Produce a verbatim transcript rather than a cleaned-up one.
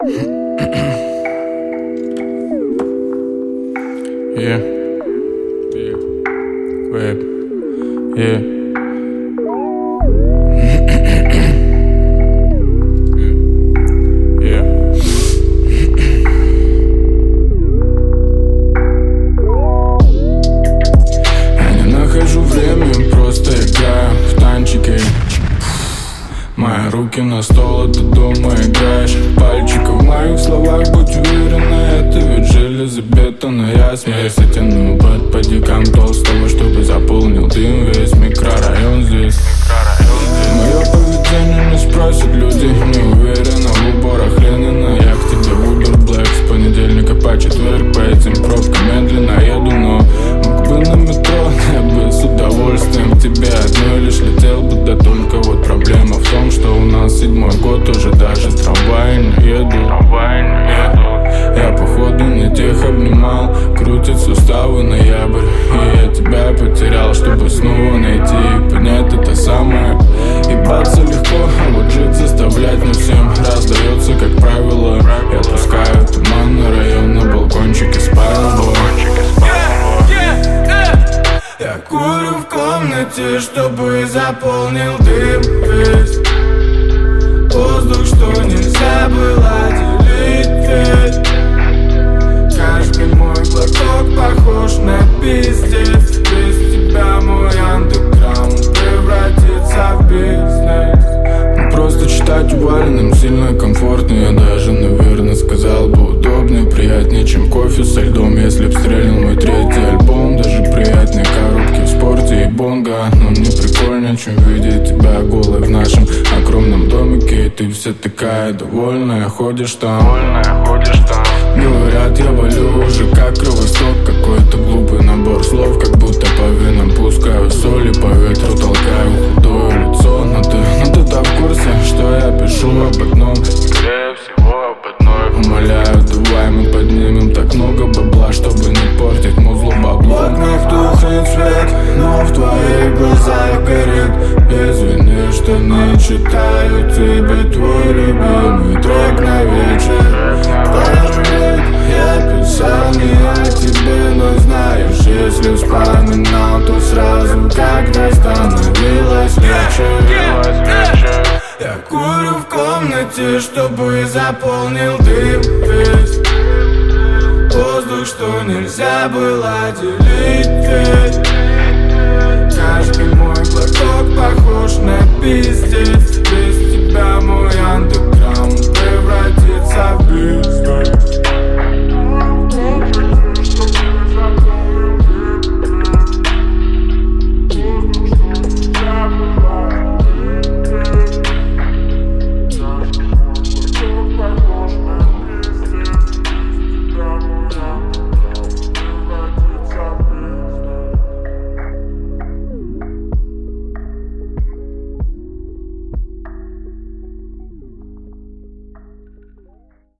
Yeah, yeah, web, yeah. Yeah. Я не нахожу время, просто играю в танчики. Мои руки на стол, а ты дома играешь. Пальчиков в моих словах, будь уверена, это ведь железобетонная смесь. Я тяну под подикам толстого, чтобы заполнил дым весь микрорайон здесь. Мое поведение не спросят люди, не уверена в уборах Ленина. Я к тебе Uber Black с понедельника по четверг. По этим пробкам медленно еду, но мог бы на метро, я бы с удовольствием к тебе одной лишь летел бы. Да только вот проблема в том, что у нас седьмой год, уже даже трамваи не едут. Я походу не тех обнимал, крутит суставы ноябрь. И я тебя потерял, чтобы снова найти и понять это самое. Ебаться легко, а вот жить заставлять не всем раздается, как правило. Я пускаю туман на район, на балкончике спального. Я курю в комнате, чтобы заполнил дым весь воздух, что нельзя было делить ведь. Каждый мой глоток похож на пиздец. Без тебя мой андеграунд превратится в бизнес. Ну просто читать уваленным сильно комфортно. Я даже, наверное, сказал бы удобнее, приятнее, чем кофе со льдом. Если б стрельнул мой третий альбом, даже приятнее коробки в спорте и бонга. Но мне прикольнее, чем видеть тебя голой в нашем огромном домике. И ты вся такая довольная, ходишь там, говорят, я валю уже как кровосток. Какой-то глупый набор слов, как будто по венам пускаю соль и по ветру толкаю худое лицо. Но ты, но ты-то в курсе, что я пишу об одном, скорее всего об одной. Умоляю, давай мы поднимем так много бабла, чтобы не портить музлу бабло. В окнах тухнет свет, но в твоих глазах горит. Извини, что не читаю тебе твой любимый трек на вечер. Пару лет я писал не о тебе, но знаешь, если вспоминал, то сразу, когда становилось легче. Я курю в комнате, чтобы заполнил дым весь воздух, что нельзя было делить ведь. Каждый мой глоток похож на пиздец. Без тебя мой андеграунд